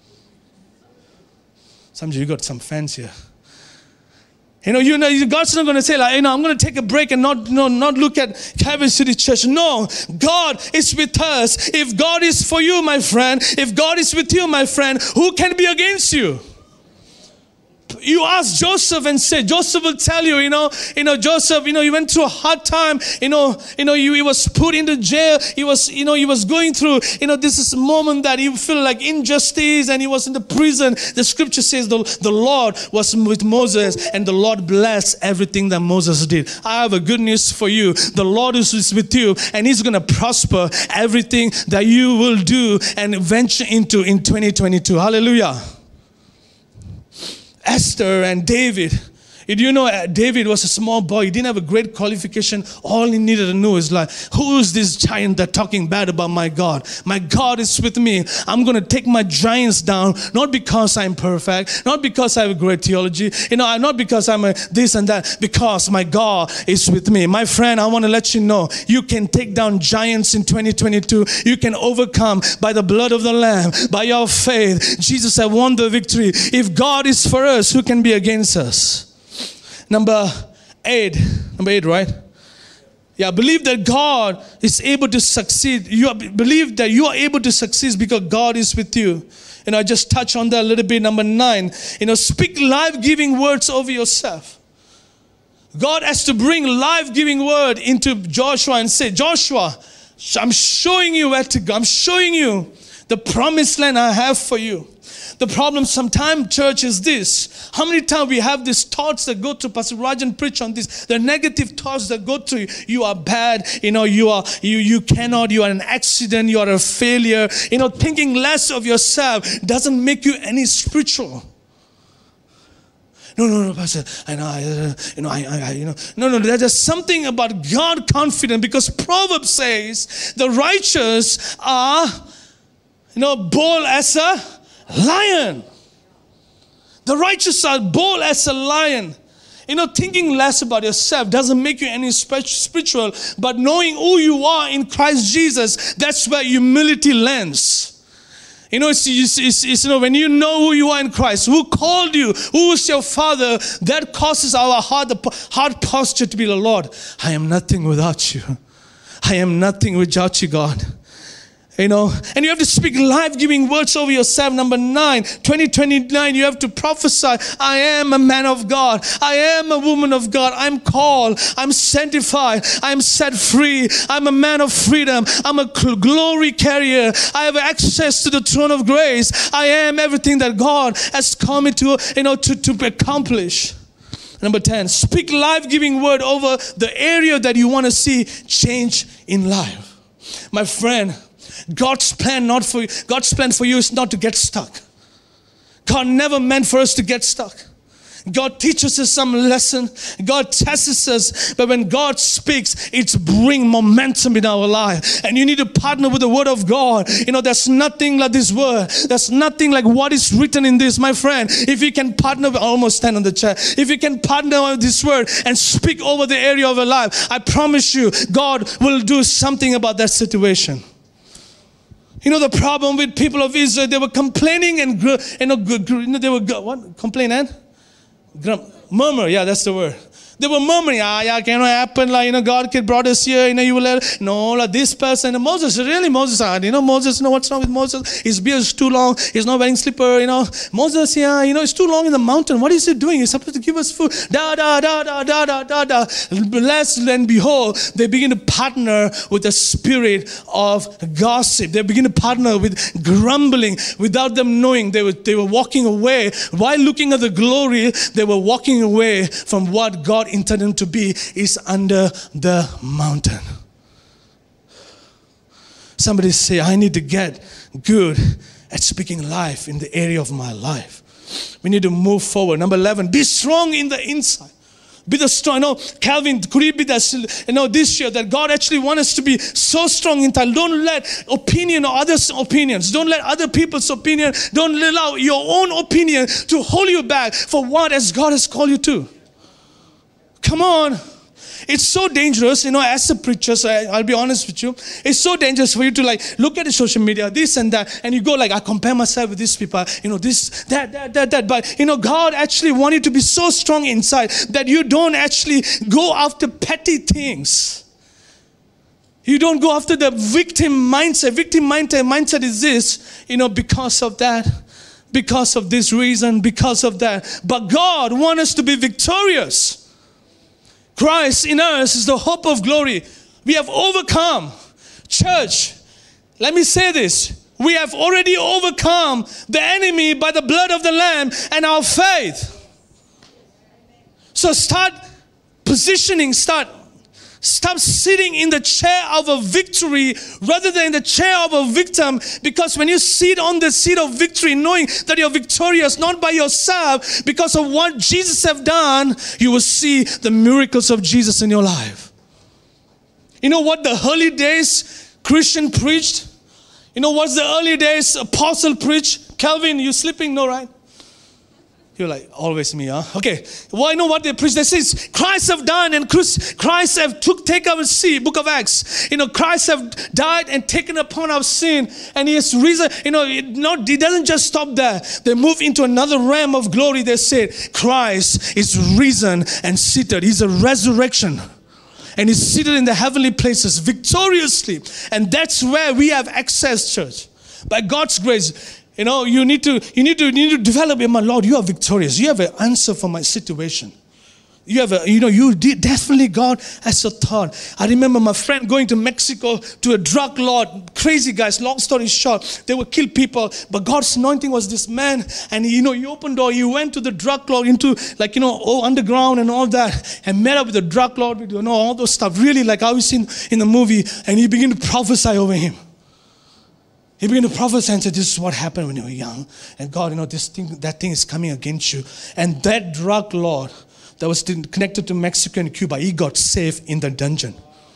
Samjit, you got some fans here. You know, you know, God's not going to say, like, you know, I'm going to take a break and not, you know, not look at Calvary City Church. No, God is with us. If God is for you, my friend, if God is with you, my friend, who can be against you? You ask Joseph and say, Joseph will tell you, you know, you know, Joseph, you know, he went through a hard time, you know, you know, he, he was put into jail. He was, you know, he was going through, you know, this is a moment that he felt like injustice, and he was in the prison. The scripture says the, the Lord was with Moses, and the Lord blessed everything that Moses did. I have a good news for you. The Lord is with you, and He's going to prosper everything that you will do and venture into in twenty twenty-two. Hallelujah. Esther and David. Do you know David was a small boy? He didn't have a great qualification. All he needed to know is like, who is this giant that's talking bad about my God? My God is with me. I'm going to take my giants down, not because I'm perfect, not because I have a great theology, you know, not because I'm a this and that, because my God is with me. My friend, I want to let you know, you can take down giants in twenty twenty-two. You can overcome by the blood of the Lamb, by your faith. Jesus has won the victory. If God is for us, who can be against us? Number eight, number eight, right? Yeah, believe that God is able to succeed. You are, believe that you are able to succeed because God is with you. And I just touch on that a little bit. Number nine, you know, speak life-giving words over yourself. God has to bring life-giving word into Joshua and say, Joshua, I'm showing you where to go. I'm showing you the promised land I have for you. The problem sometimes, church, is this. How many times we have these thoughts that go to Pastor Rajan preach on this. The negative thoughts that go to you. You are bad. You know, you are, you, you cannot, you are an accident. You are a failure. You know, thinking less of yourself doesn't make you any spiritual. No, no, no, Pastor. I know, I, uh, you know, I, I, you know. No, no, there's just something about God confident, because Proverbs says the righteous are, you know, bold as a lion. The righteous are bold as a lion. You know, thinking less about yourself doesn't make you any spiritual, but knowing who you are in Christ Jesus, that's where humility lands. You know, it's, it's, it's, it's, you know, when you know who you are in Christ, who called you, who is your Father, that causes our heart, the heart posture to be the Lord. I am nothing without you. I am nothing without you, God. You know, and you have to speak life-giving words over yourself. Number nine, twenty twenty-nine, you have to prophesy. I am a man of God. I am a woman of God. I'm called. I'm sanctified. I'm set free. I'm a man of freedom. I'm a glory carrier. I have access to the throne of grace. I am everything that God has called me to, you know, to, to accomplish. Number ten, speak life-giving word over the area that you want to see change in life. My friend, God's plan not for you, God's plan for you is not to get stuck. God never meant for us to get stuck. God teaches us some lesson. God tests us. But when God speaks, it's bring momentum in our life. And you need to partner with the Word of God. You know, there's nothing like this Word. There's nothing like what is written in this, my friend. If you can partner, with, almost stand on the chair. If you can partner with this Word and speak over the area of your life, I promise you, God will do something about that situation. You know, the problem with people of Israel, they were complaining and, you know, you know they were, what? Complain and? Grum, murmur, yeah, that's the word. They were murmuring, ah, yeah, cannot happen, like, you know, God kid brought us here, you know, you will let, no, like this person, and Moses, really, Moses, ah, you know, Moses, you know, what's wrong with Moses? His beard is too long, he's not wearing slipper, you know, Moses, yeah, you know, it's too long in the mountain, what is he doing? He's supposed to give us food, da, da, da, da, da, da, da, da. Lest and behold, they begin to partner with the spirit of gossip. They begin to partner with grumbling without them knowing. They were, they were walking away. While looking at the glory, they were walking away from what God intended to be is under the mountain. Somebody say, I need to get good at speaking life in the area of my life. We need to move forward. Number eleven, be strong in the inside. Be the strong. You know, Calvin, could it be that, you know, this year that God actually wants us to be so strong inside? Don't let opinion or others' opinions, don't let other people's opinion, don't allow your own opinion to hold you back for what as God has called you to. Come on. It's so dangerous, you know, as a preacher, so I, I'll be honest with you. It's so dangerous for you to like look at the social media, this and that, and you go like, I compare myself with these people, you know, this, that, that, that, that. But, you know, God actually wants you to be so strong inside that you don't actually go after petty things. You don't go after the victim mindset. Victim mindset, mindset is this, you know, because of that, because of this reason, because of that. But God wants us to be victorious. Christ in us is the hope of glory. We have overcome. Church, let me say this. We have already overcome the enemy by the blood of the Lamb and our faith. So start positioning, start Stop sitting in the chair of a victory rather than in the chair of a victim. Because when you sit on the seat of victory, knowing that you're victorious, not by yourself, because of what Jesus has done, you will see the miracles of Jesus in your life. You know what the early days Christian preached? You know what's the early days apostle preached? Calvin, you sleeping? No, right? You're like, always me, huh? Okay. Well, I know what they preach. They say, Christ have done and Christ have took, take our sin, book of Acts. You know, Christ have died and taken upon our sin. And he has risen. You know, it not, he doesn't just stop there. They move into another realm of glory. They say, Christ is risen and seated. He's a resurrection. And he's seated in the heavenly places victoriously. And that's where we have access, church. By God's grace, you know, you need to, you need to, you need to develop in my Lord. You are victorious. You have an answer for my situation. You have a, you know, you did definitely God has a thought. I remember my friend going to Mexico to a drug lord, crazy guys, long story short, they would kill people, but God's anointing was this man, and you know, he opened door, he went to the drug lord into like, you know, oh, underground and all that, and met up with the drug lord, you know, all those stuff, really like how we seen in the movie, and he began to prophesy over him. He began to prophesy and said, this is what happened when you were young, and God, you know, this thing, that thing is coming against you, and that drug lord that was connected to Mexico and Cuba, he got saved in the dungeon.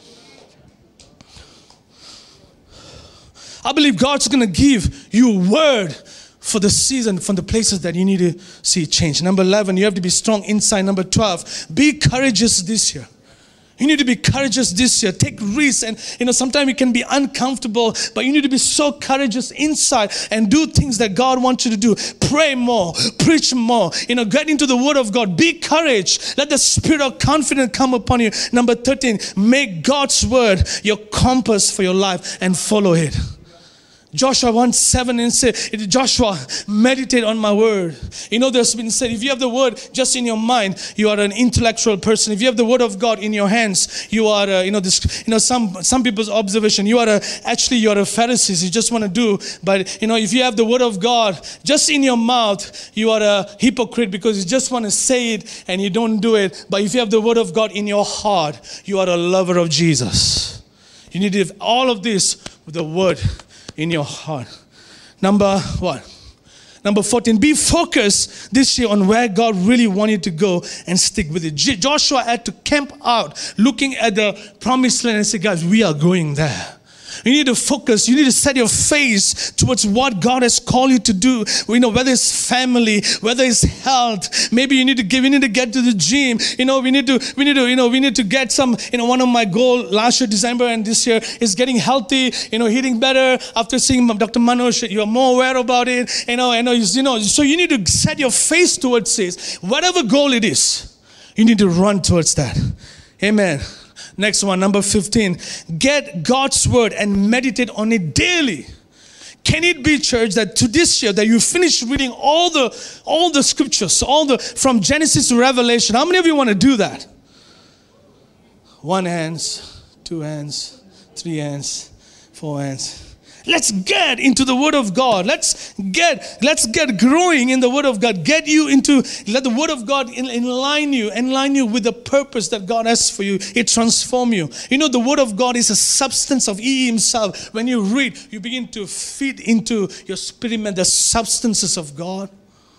I believe God's going to give you a word for the season, from the places that you need to see change. Number eleven, you have to be strong inside. Number twelve, be courageous this year. You need to be courageous this year. Take risks, and you know, sometimes it can be uncomfortable, but you need to be so courageous inside and do things that God wants you to do. Pray more, preach more, you know, get into the Word of God. Be courage. Let the spirit of confidence come upon you. Number thirteen, make God's Word your compass for your life and follow it. Joshua one seven and say, Joshua, meditate on my word. You know, there's been said, if you have the word just in your mind, you are an intellectual person. If you have the word of God in your hands, you are, a, you know, this, you know, some some people's observation, you are a, actually you are a Pharisee. You just want to do, but you know, if you have the word of God just in your mouth, you are a hypocrite because you just want to say it and you don't do it. But if you have the word of God in your heart, you are a lover of Jesus. You need to have all of this with the word in your heart. Number what? Number fourteen, be focused this year on where God really wanted to go and stick with it. Joshua had to camp out looking at the promised land and say, guys, we are going there. You need to focus. You need to set your face towards what God has called you to do. You know, whether it's family, whether it's health. Maybe you need to give. We need to get to the gym. You know, we need to. We need to. You know, we need to get some. You know, one of my goals last year, December, and this year is getting healthy. You know, eating better. After seeing Doctor Manoj, you are more aware about it. You know, I know. You know, so you need to set your face towards this. Whatever goal it is, you need to run towards that. Amen. Next one, number fifteen. Get God's word and meditate on it daily. Can it be, church, that to this year that you finish reading all the all the scriptures, all the from Genesis to Revelation? How many of you want to do that? One hands, two hands, three hands, four hands. Let's get into the Word of God. Let's get, let's get growing in the Word of God. Get you into, let the Word of God in, align you, align you with the purpose that God has for you. It transforms you. You know, the Word of God is a substance of He Himself. When you read, you begin to feed into your spirit, man, the substances of God.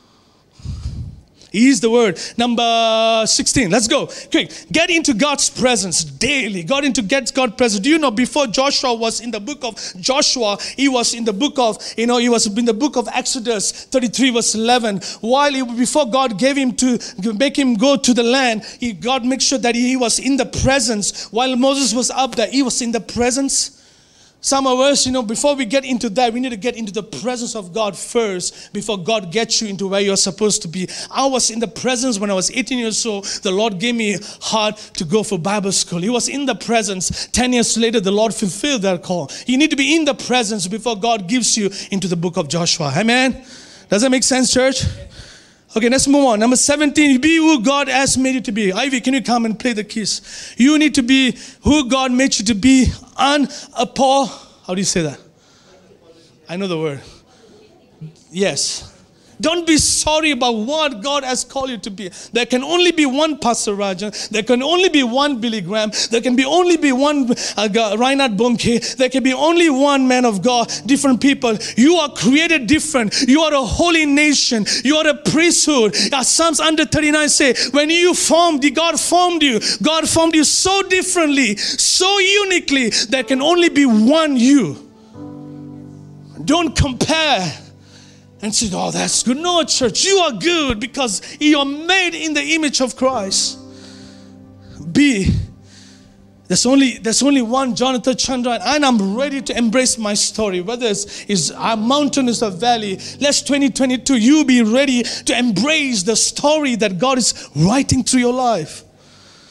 He is the word. Number sixteen. Let's go. Quick. Get into God's presence daily. Got into get God's presence. Do you know before Joshua was in the book of Joshua, he was in the book of, you know, he was in the book of Exodus thirty-three verse eleven. While he, before God gave him to make him go to the land, he, God made sure that he was in the presence. While Moses was up there, he was in the presence. Some of us, you know, before we get into that, we need to get into the presence of God first before God gets you into where you're supposed to be. I was in the presence when I was eighteen years old. The Lord gave me a heart to go for Bible school. He was in the presence. Ten years later, the Lord fulfilled that call. You need to be in the presence before God gives you into the book of Joshua. Amen? Does that make sense, church? Okay, let's move on. Number seventeen, be who God has made you to be. Ivy, can you come and play the keys? You need to be who God made you to be. Unapo. How do you say that? I know the word. Yes. Don't be sorry about what God has called you to be. There can only be one Pastor Rajan. There can only be one Billy Graham. There can be only be one uh, Reinhard Bonnke. There can be only one man of God. Different people. You are created different. You are a holy nation. You are a priesthood. As Psalms one thirty-nine say, when you formed, God formed you. God formed you so differently, so uniquely. There can only be one you. Don't compare and say, oh, that's good. No, church, you are good because you are made in the image of Christ. Be. There's only, there's only one Jonathan Chandra, and I'm ready to embrace my story. Whether it's, it's a mountain, it's a valley. Let's twenty twenty-two, you be ready to embrace the story that God is writing through your life.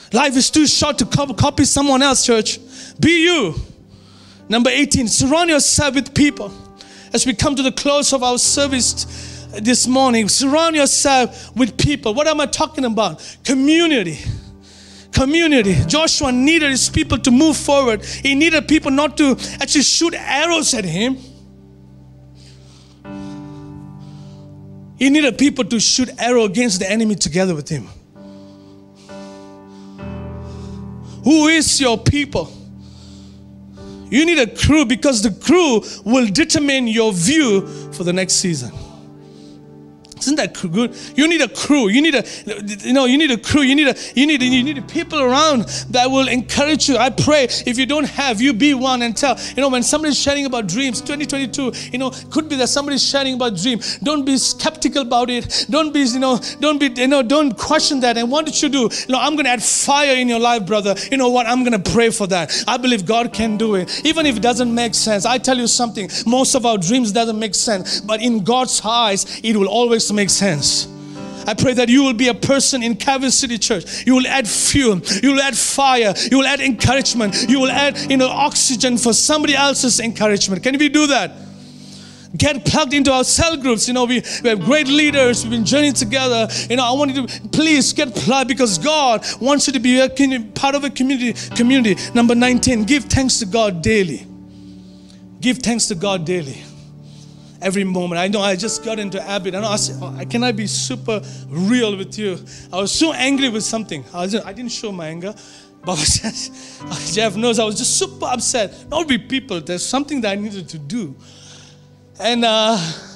Life is too short to copy someone else, church. Be you. Number eighteen, surround yourself with people. As we come to the close of our service this morning, surround yourself with people. What am I talking about? Community. Community. Joshua needed his people to move forward. He needed people not to actually shoot arrows at him. He needed people to shoot arrow against the enemy together with him. Who is your people? You need a crew, because the crew will determine your view for the next season. Isn't that good? You need a crew. You need a, you know, you need a crew. You need a, you need, you need people around that will encourage you. I pray if you don't have, you be one and tell. You know, when somebody's sharing about dreams, twenty twenty-two, you know, could be that somebody's sharing about dream. Don't be skeptical about it. Don't be, you know, don't be, you know, don't question that. And what did you do? You know, I'm going to add fire in your life, brother. You know what? I'm going to pray for that. I believe God can do it, even if it doesn't make sense. I tell you something. Most of our dreams doesn't make sense, but in God's eyes, it will always make sense. I pray that you will be a person in Calvary City Church. You will add fuel. You will add fire. You will add encouragement. You will add, you know, oxygen for somebody else's encouragement. Can we do that? Get plugged into our cell groups. You know, we, we have great leaders. We've been journeying together. You know, I want you to please get plugged, because God wants you to be a part of a community. Community. Number nineteen, give thanks to God daily. Give thanks to God daily. Every moment. I know I just got into habit. I know I said, oh, can I be super real with you? I was so angry with something. I, was just, I didn't show my anger, but I was just, Jeff knows I was just super upset. Not with people. There's something that I needed to do. And uh,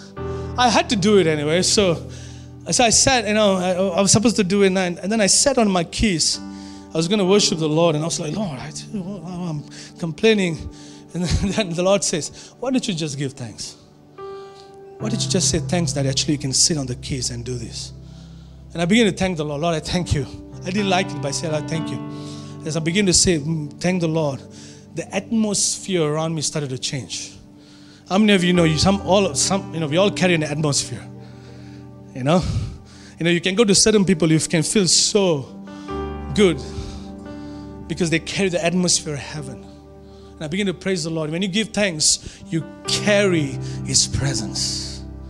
I had to do it anyway. So, so I sat, you know, I, I was supposed to do it. And, and then I sat on my keys. I was going to worship the Lord. And I was like, Lord, I, I'm complaining. And then the Lord says, why don't you just give thanks? Why did you just say thanks that actually you can sit on the keys and do this? And I began to thank the Lord. Lord, I thank you. I didn't like it, but I said, I thank you. As I began to say, thank the Lord, the atmosphere around me started to change. How many of you know, you, some, all, some, you know, we all carry an atmosphere, you know? You know, you can go to certain people, you can feel so good because they carry the atmosphere of heaven. And I begin to praise the Lord. When you give thanks, you carry His presence.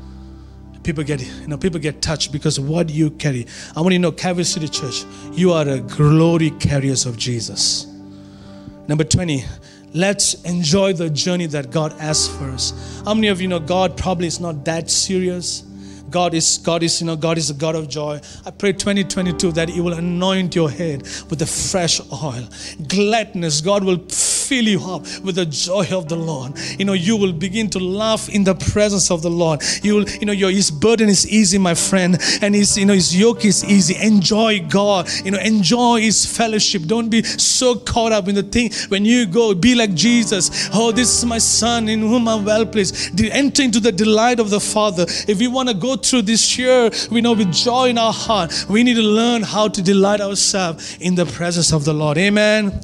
People get, you know, people get touched because of what you carry. I want you to know, Calvary City Church, you are the glory carriers of Jesus. Number twenty, let's enjoy the journey that God has for us. How many of you know God probably is not that serious? God is, God is, you know, God is a God of joy. I pray twenty twenty-two that He will anoint your head with the fresh oil. Gladness, God will fill you up with the joy of the Lord. You know, you will begin to laugh in the presence of the Lord. You will, you know, your His burden is easy, my friend, and His, you know, His yoke is easy. Enjoy God. You know, enjoy His fellowship. Don't be so caught up in the thing. When you go, be like Jesus. Oh, this is my Son in whom I'm well pleased. Enter into the delight of the Father. If we want to go through this year, we know with joy in our heart, we need to learn how to delight ourselves in the presence of the Lord. Amen.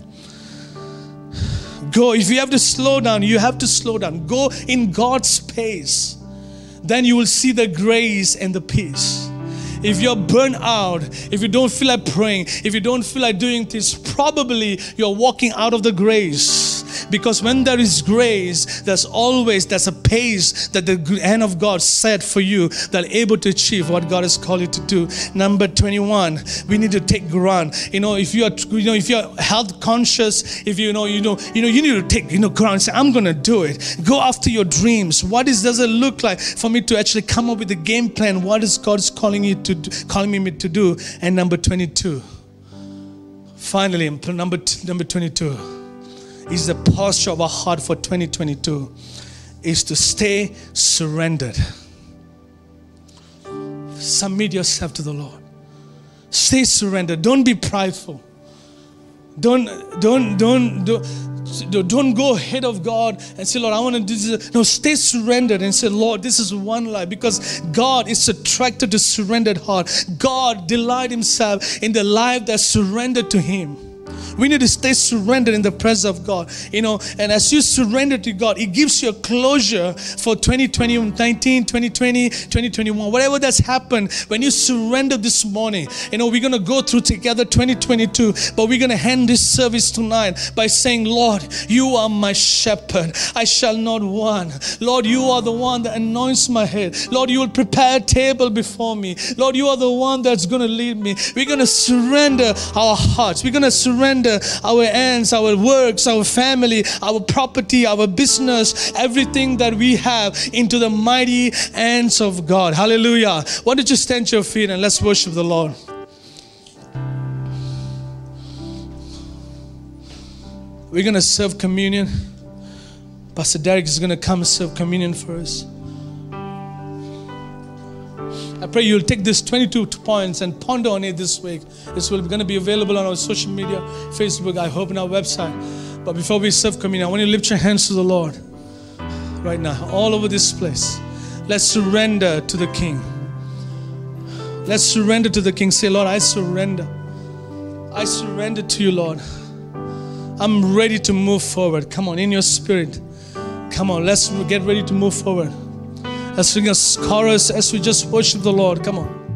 Go. If you have to slow down, you have to slow down. Go in God's pace. Then you will see the grace and the peace. If you're burnt out, if you don't feel like praying, if you don't feel like doing this, probably you're walking out of the grace. Because when there is grace, there's always, there's a pace that the hand of God set for you that are able to achieve what God has called you to do. Number twenty-one, we need to take ground. You know, if you are, you know, if you're health conscious, if you know, you know, you know, you need to take, you know, ground and say, I'm going to do it. Go after your dreams. What is, does it look like for me to actually come up with a game plan? What is God's calling you to do, calling me to do? And number twenty-two, finally, number, number twenty-two, is the posture of our heart for twenty twenty-two is to stay surrendered. Submit yourself to the Lord. Stay surrendered. Don't be prideful. Don't, don't, don't, don't, don't go ahead of God and say, Lord, I want to do this. No, stay surrendered and say, Lord, this is one life, because God is attracted to surrendered heart. God delights Himself in the life that's surrendered to Him. We need to stay surrendered in the presence of God. You know, and as you surrender to God, it gives you a closure for twenty nineteen, twenty twenty, twenty twenty-one, whatever that's happened. When you surrender this morning, you know, we're going to go through together twenty twenty-two, but we're going to end this service tonight by saying, Lord, you are my shepherd. I shall not want. Lord, you are the one that anoints my head. Lord, you will prepare a table before me. Lord, you are the one that's going to lead me. We're going to surrender our hearts. We're going to surrender our ends, our works, our family, our property, our business, everything that we have into the mighty hands of God. Hallelujah. Why don't you stand to your feet and let's worship the Lord. We're going to serve communion. Pastor Derek is going to come and serve communion for us. I pray you'll take these twenty-two points and ponder on it this week. This will be going to be available on our social media, Facebook, I hope, and our website. But before we serve communion, I want you to lift your hands to the Lord right now, all over this place. Let's surrender to the King. Let's surrender to the King. Say, Lord, I surrender. I surrender to you, Lord. I'm ready to move forward. Come on, in your spirit. Come on, let's get ready to move forward. Let's sing a chorus as we just worship the Lord. Come on.